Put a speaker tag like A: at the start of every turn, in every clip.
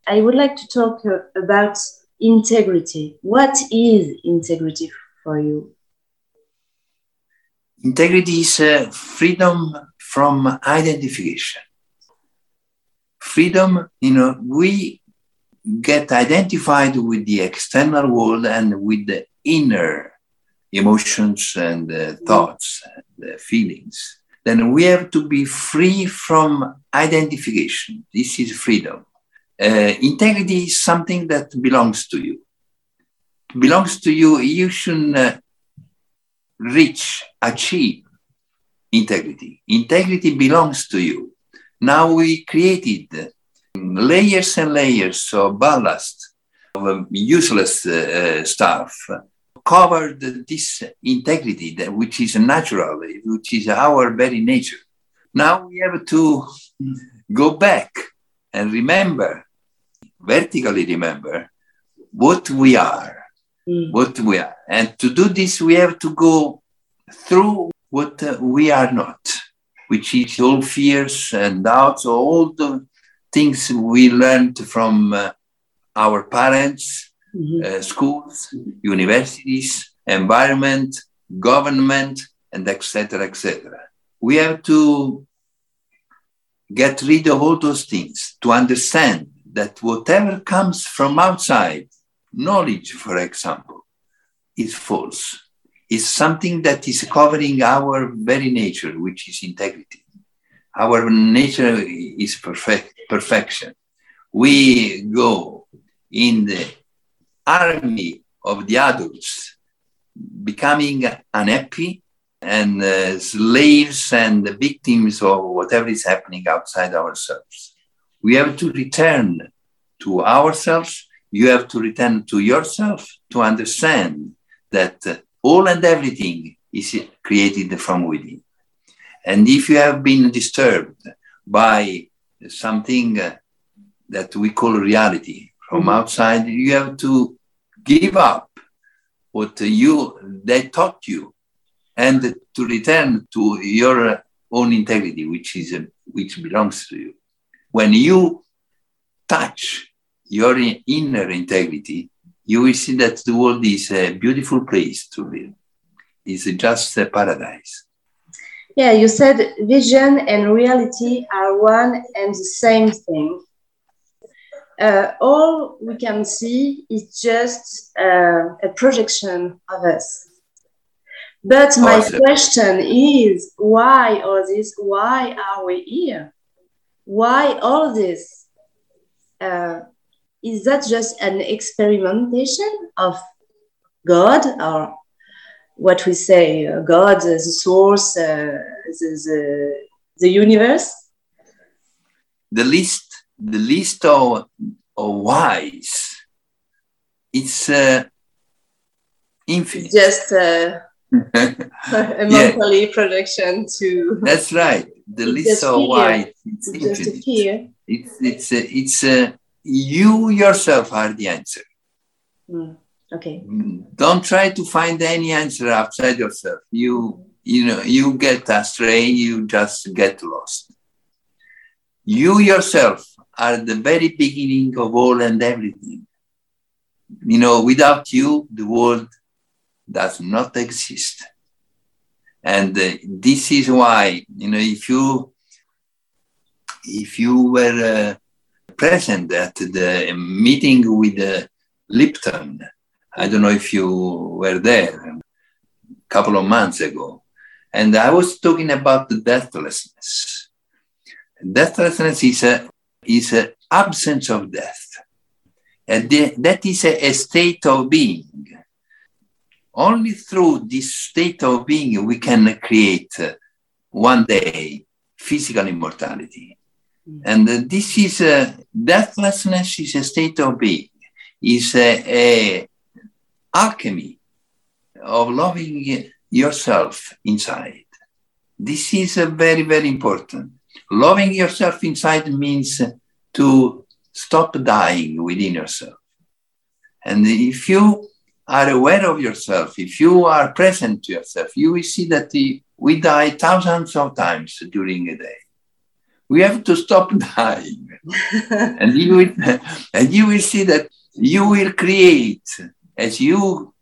A: I would like to talk about integrity. What is integrity for you?
B: Integrity is freedom from identification. Freedom, we get identified with the external world and with the inner emotions and thoughts and feelings. Then we have to be free from identification. This is freedom. Integrity is something that belongs to you. It belongs to you. You should achieve integrity. Integrity belongs to you. Now we created layers and layers of ballast, of useless stuff, covered this integrity, which is natural, which is our very nature. Now we have to go back and vertically remember what we are. And to do this, we have to go through what we are not, which is all fears and doubts, all the things we learned from our parents, schools, universities, environment, government, and etc., etc. We have to get rid of all those things to understand that whatever comes from outside, knowledge, for example, is false. It's something that is covering our very nature, which is integrity. Our nature is perfection. We go in the army of the adults, becoming unhappy and slaves and victims of whatever is happening outside ourselves. We have to return to ourselves. You have to return to yourself to understand that all and everything is created from within. And if you have been disturbed by something that we call reality from outside, you have to give up what they taught you and to return to your own integrity, which belongs to you. When you touch your inner integrity, you will see that the world is a beautiful place to live. It's just a paradise.
A: Yeah, you said vision and reality are one and the same thing. All we can see is just a projection of us. But my question is, why all this? Why are we here? Why all this? Is that just an experimentation of God, or what we say, God, the source, the universe?
B: The list of whys, it's infinite.
A: Just a mentally projection to.
B: That's right. The list of whys, it's infinite. It's you yourself are the answer.
A: Okay.
B: Don't try to find any answer outside yourself. You get astray. You just get lost. You yourself are the very beginning of all and everything. Without you, the world does not exist. And this is why, if you were present at the meeting with Lipton, I don't know if you were there a couple of months ago, and I was talking about the deathlessness. Deathlessness is an absence of death. And that is a state of being. Only through this state of being we can create one day physical immortality. And this is deathlessness is a state of being. Is a alchemy of loving yourself inside. This is very, very important. Loving yourself inside means to stop dying within yourself. And if you are aware of yourself, if you are present to yourself, you will see that we die thousands of times during a day. We have to stop dying. and you will see that you will create, as you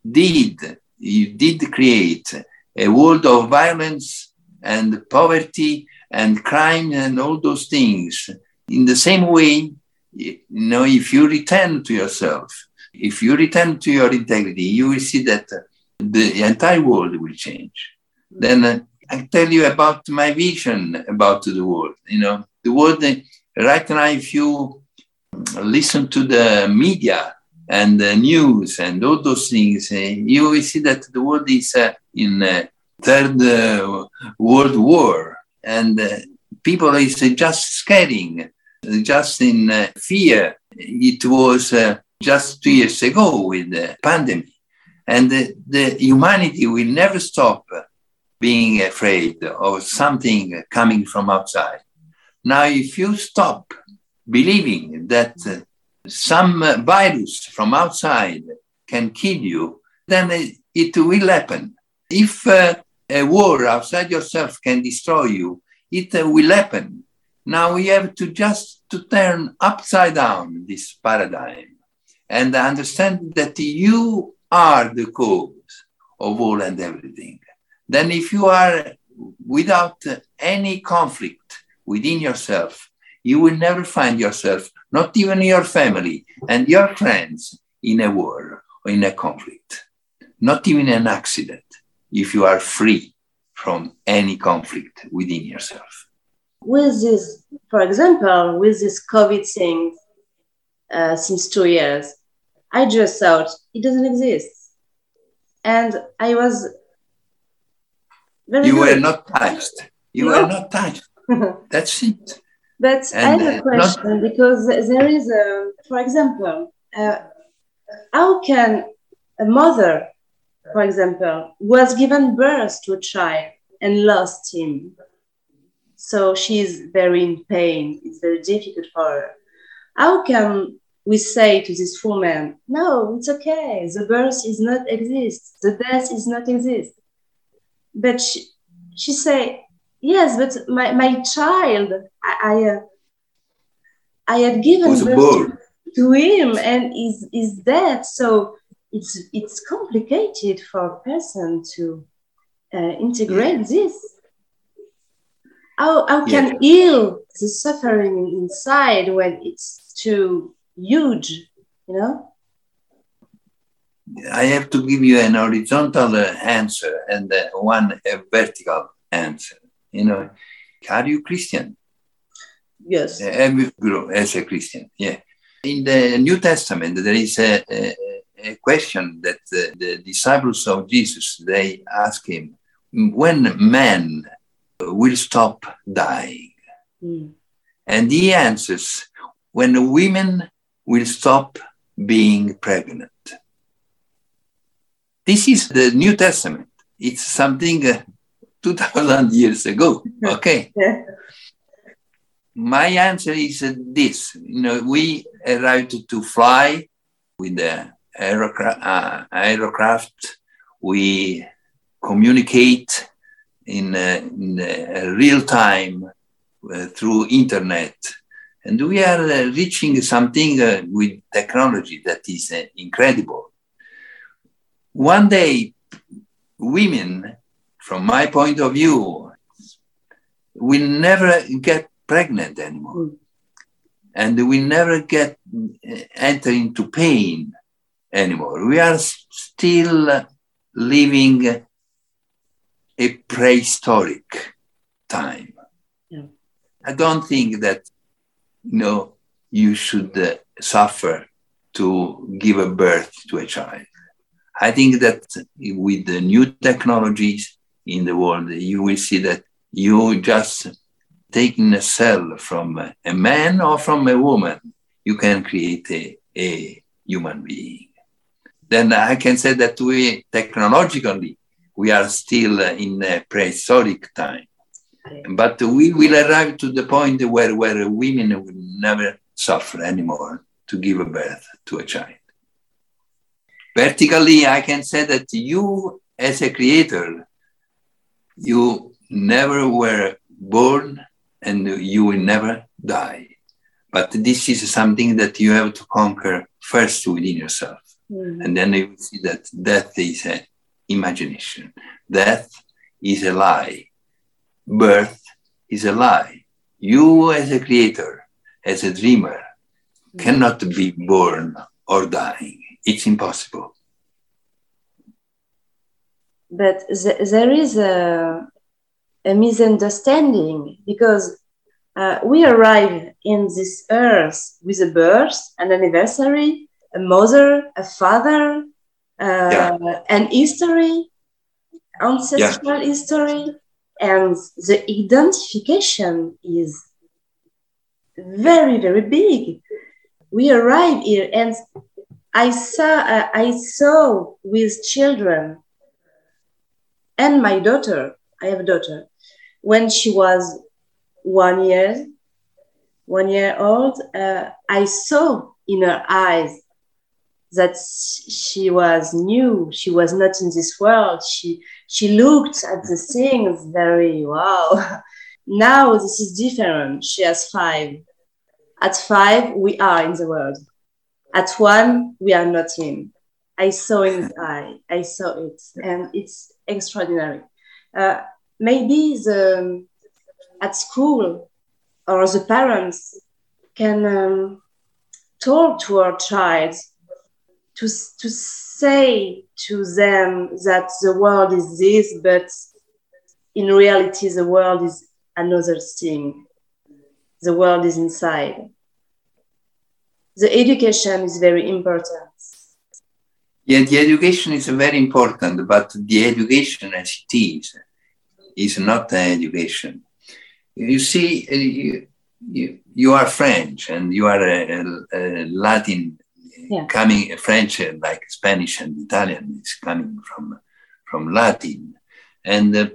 B: did create a world of violence and poverty and crime and all those things. In the same way, if you return to yourself, if you return to your integrity, you will see that the entire world will change. Then I tell you about my vision about the world. The world right now, if you listen to the media and the news and all those things, you will see that the world is in Third World War, and people is just scaring, just in fear. It was just 2 years ago with the pandemic, and the humanity will never stop being afraid of something coming from outside. Now, if you stop believing that some virus from outside can kill you, then it will happen. If a war outside yourself can destroy you, it will happen. Now we have to just to turn upside down this paradigm and understand that you are the cause of all and everything. Then if you are without any conflict within yourself, you will never find yourself, not even your family and your friends, in a war or in a conflict, not even an accident, if you are free from any conflict within yourself.
A: With this, for example, with this COVID thing since 2 years, I just thought it doesn't exist. And I was very
B: You
A: good.
B: were not touched. You were not touched. That's it.
A: But
B: And
A: I have a question because there is for example, how can a mother, for example, was given birth to a child and lost him? So she's very in pain. It's very difficult for her. How can we say to this woman, no, it's okay. The birth is not exist. The death is not exist. But she say, yes, but my child, I had given birth to him and is dead. So it's complicated for a person to integrate this. How can heal the suffering inside when it's too huge,
B: I have to give you an horizontal answer and one vertical answer. Are you Christian?
A: Yes.
B: As a Christian, yeah. In the New Testament, there is a question that the disciples of Jesus, they ask him, when man will stop dying? And he answers, when women will stop being pregnant. This is the New Testament. It's something 2,000 years ago, okay?
A: Yeah.
B: My answer is this. We arrived to fly with the aerocraft. We communicate in real time through internet. And we are reaching something with technology that is incredible. One day, women, from my point of view, will never get pregnant anymore. And we never enter into pain anymore. We are still living a prehistoric time.
A: Yeah.
B: I don't think that, you should suffer to give a birth to a child. I think that with the new technologies in the world, you will see that you just taking a cell from a man or from a woman, you can create a human being. Then I can say that technologically, we are still in a prehistoric time. But we will arrive to the point where women will never suffer anymore to give a birth to a child. Vertically, I can say that you, as a creator, you never were born and you will never die. But this is something that you have to conquer first within yourself. And then you will see that death is an imagination. Death is a lie. Birth is a lie. You as a creator, as a dreamer, cannot be born or dying. It's impossible.
A: But there is a misunderstanding, because we arrive in this earth with a birth, an anniversary, a mother, a father, an history, ancestral history, and the identification is very, very big. We arrive here, and I saw with children, and my daughter, I have a daughter, when she was 1 year old, I saw in her eyes that she was new. She was not in this world. She looked at the things very, wow. Now this is different. She has 5. At 5, we are in the world. At 1, we are not in. I saw in his eye. I saw it, and it's extraordinary. Maybe at school or the parents can talk to our child to say to them that the world is this, but in reality the world is another thing. The world is inside. The education is very important.
B: Yeah, the education is very important, but the education as it is not an education. You see, you are French and you are a Latin, coming French like Spanish and Italian is coming from Latin, and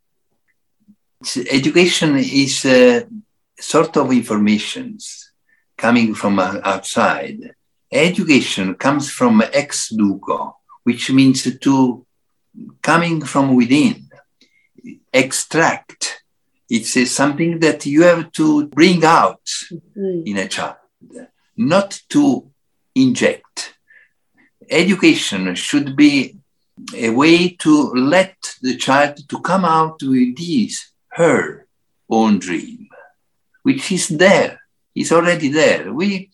B: education is a sort of informations coming from outside. Education comes from ex duco, which means to coming from within, extract. It's something that you have to bring out in a child, not to inject. Education should be a way to let the child to come out with her own dream, which is there, is already there. We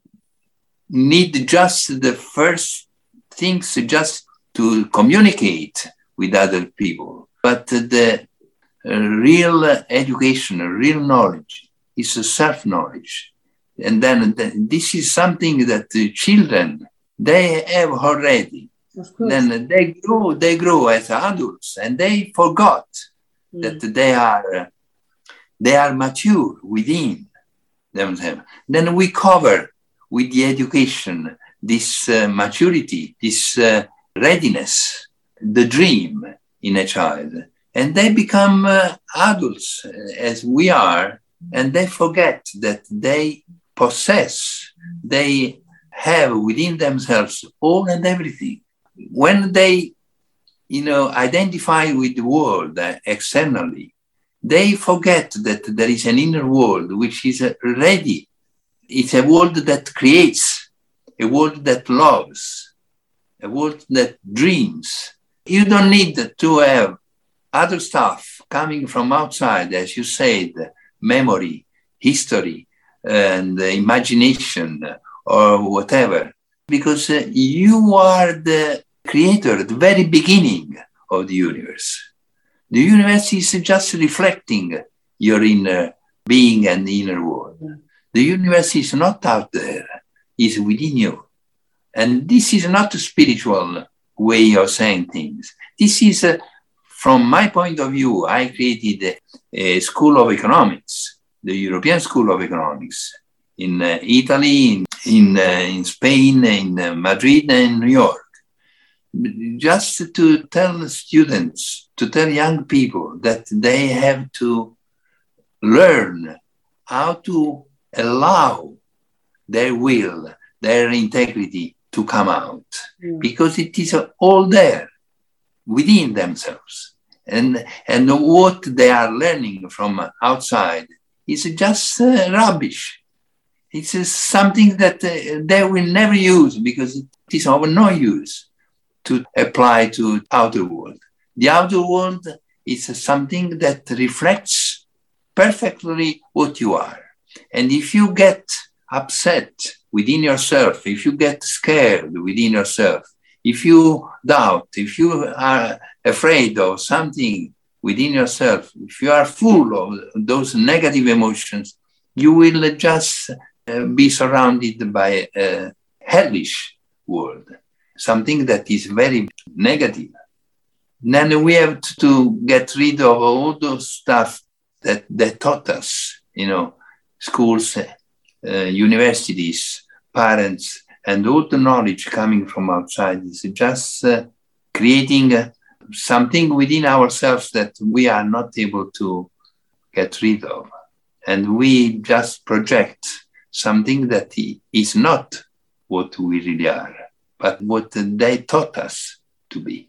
B: need just the first things just to communicate with other people. But the real education, real knowledge is self-knowledge. And then this is something that the children, they have already. Then they grow as adults and they forgot that they are mature within themselves. Then we cover with the education this maturity, this readiness, the dream in a child. And they become adults as we are, and they forget that they possess, they have within themselves all and everything. When they, identify with the world externally, they forget that there is an inner world which is ready. It's a world that creates, a world that loves, a world that dreams. You don't need to have other stuff coming from outside, as you said, memory, history, and imagination, or whatever, because you are the creator at the very beginning of the universe. The universe is just reflecting your inner being and the inner world. The universe is not out there, it's within you. And this is not a spiritual way of saying things. This is, from my point of view, I created a school of economics, the European School of Economics, in Italy, in Spain, in Madrid, and New York. Just to tell students, to tell young people that they have to learn how to allow their will, their integrity to come out, because it is all there within themselves. And what they are learning from outside is just rubbish. It's something that they will never use because it is of no use to apply to outer world. The outer world is something that reflects perfectly what you are. And if you get upset within yourself, if you get scared within yourself, if you doubt, if you are afraid of something within yourself, if you are full of those negative emotions, you will just be surrounded by a hellish world, something that is very negative. Then we have to get rid of all those stuff that taught us, schools, universities, parents, and all the knowledge coming from outside is just creating something within ourselves that we are not able to get rid of. And we just project something that is not what we really are, but what they taught us to be.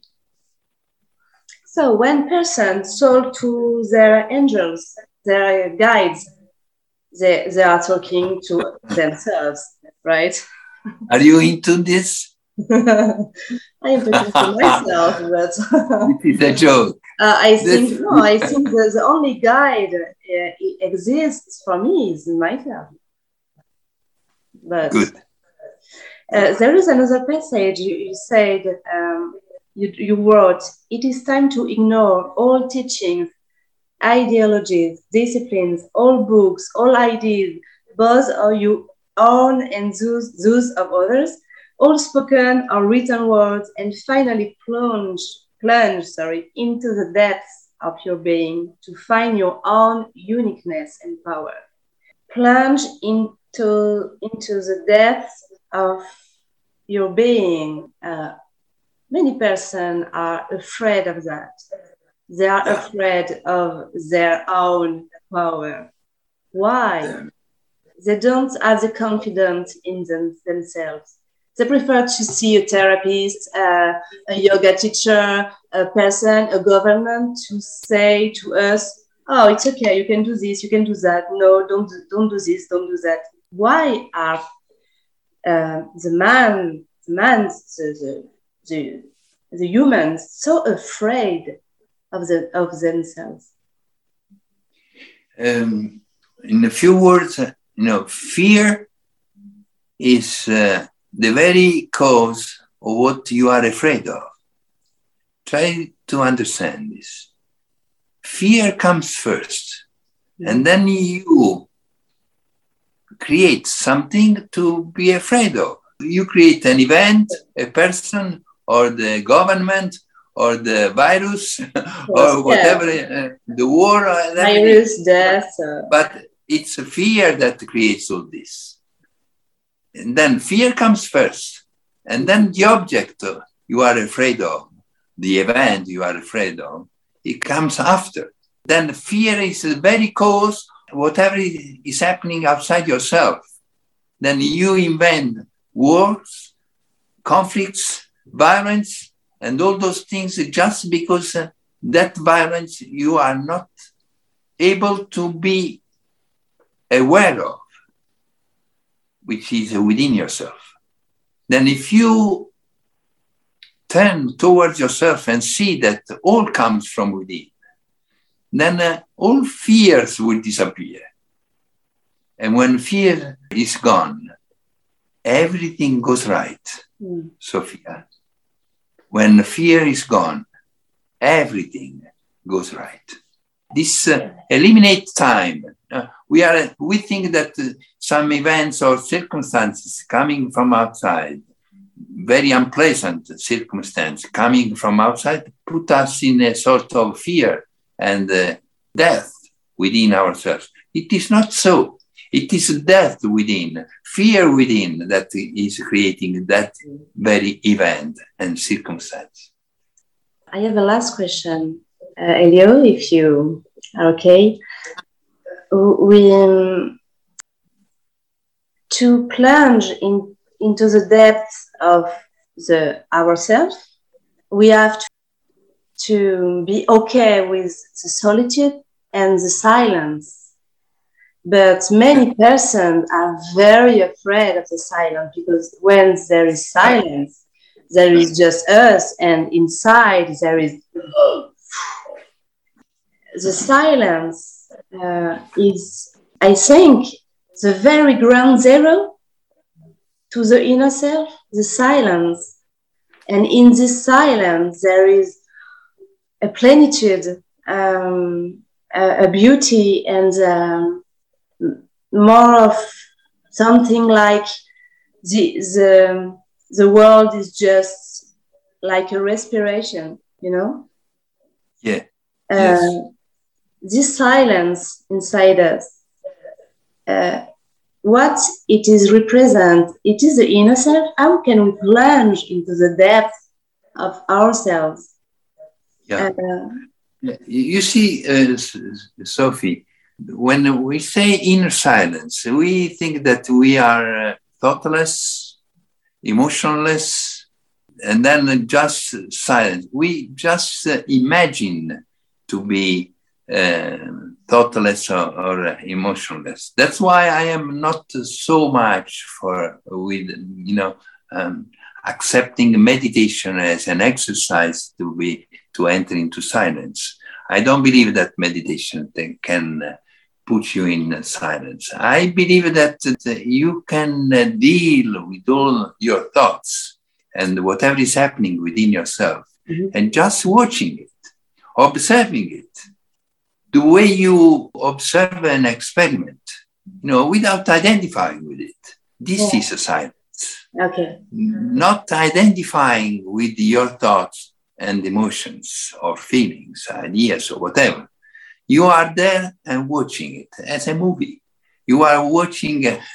A: So when persons talk to their angels, their guides, they are talking to themselves, right?
B: Are you into this?
A: I am talking to myself, but
B: it is a joke.
A: I think the only guide exists for me is myself. But
B: good.
A: There is another passage you said. You wrote, "It is time to ignore all teachings, ideologies, disciplines, all books, all ideas, both of your own and those of others, all spoken or written words, and finally plunge into the depths of your being to find your own uniqueness and power. Plunge into the depths of your being." Many persons are afraid of that. They are afraid of their own power. Why? They don't have the confidence in themselves. They prefer to see a therapist, a yoga teacher, a person, a government to say to us, "Oh, it's okay, you can do this, you can do that. No, don't do this, don't do that." Why are the humans so afraid of themselves?
B: In a few words, fear is the very cause of what you are afraid of. Try to understand this. Fear comes first, and then you create something to be afraid of. You create an event, a person, or the government, or the virus, or whatever, the war,
A: virus, death.
B: But it's a fear that creates all this. And then fear comes first, and then the object you are afraid of, the event you are afraid of, it comes after. Then fear is the very cause, whatever is happening outside yourself. Then you invent wars, conflicts, violence, and all those things just because that violence you are not able to be aware of, which is within yourself. Then if you turn towards yourself and see that all comes from within, then all fears will disappear. And when fear is gone, everything goes right, Sophia. When fear is gone, everything goes right. This eliminates time. We think that some events or circumstances coming from outside, very unpleasant circumstance coming from outside, put us in a sort of fear and death within ourselves. It is not so. It is death within, fear within that is creating that very event and circumstance.
A: I have a last question, Elio, if you are okay. To plunge into the depths of ourselves, we have to be okay with the solitude and the silence. But many persons are very afraid of the silence, because when there is silence, there is just us, and inside there is the silence is, I think, the very ground zero to the inner self, the silence. And in this silence, there is a plenitude, a beauty, and more of something like the world is just like a respiration, you know?
B: Yeah. Yes.
A: This silence inside us, what it is represent, it is the inner self. How can we plunge into the depth of ourselves?
B: Yeah. You see, Sophie, when we say inner silence, we think that we are thoughtless, emotionless, and then just silent. We just imagine to be thoughtless or emotionless. That's why I am not so much accepting meditation as an exercise to enter into silence. I don't believe that meditation can put you in silence. I believe that you can deal with all your thoughts and whatever is happening within yourself, and just watching it, observing it, the way you observe an experiment, without identifying with it. This is a silence.
A: Okay.
B: Not identifying with your thoughts and emotions or feelings, ideas or whatever. You are there and watching it as a movie. You are watching a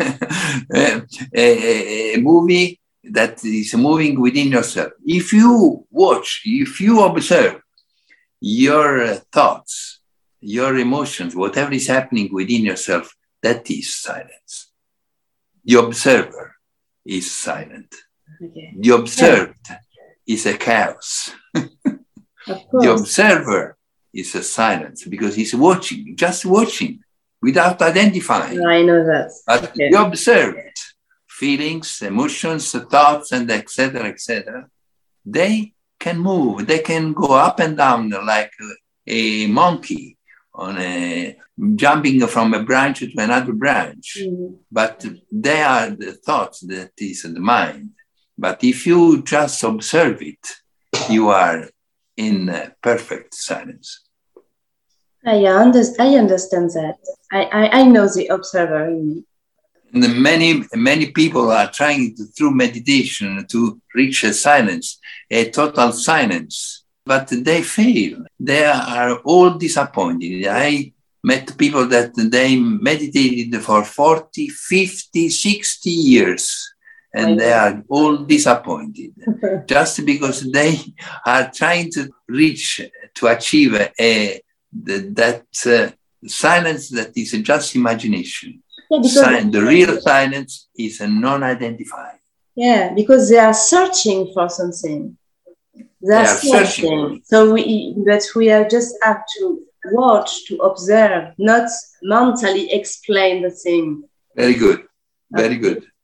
B: movie that is moving within yourself. If you observe your thoughts, your emotions, whatever is happening within yourself, that is silence. The observer is silent. Okay. The observed is a chaos. The observer is a silence because he's watching, just watching, without identifying.
A: I know that.
B: But the observed feelings, emotions, thoughts, and etc., they can move. They can go up and down like a monkey jumping from a branch to another branch. Mm-hmm. But they are the thoughts, that is the mind. But if you just observe it, you are in perfect silence.
A: I understand that. I know the observer in me.
B: Many people are trying through meditation to reach a silence, a total silence, but they fail. They are all disappointed. I met people that they meditated for 40, 50, 60 years, and they are all disappointed just because they are trying to achieve that silence that is just imagination. Yeah, the real silence is a non-identified.
A: Yeah, because they are searching for something. They are searching. So we just have to watch, to observe, not mentally explain the thing.
B: Very good. Very good.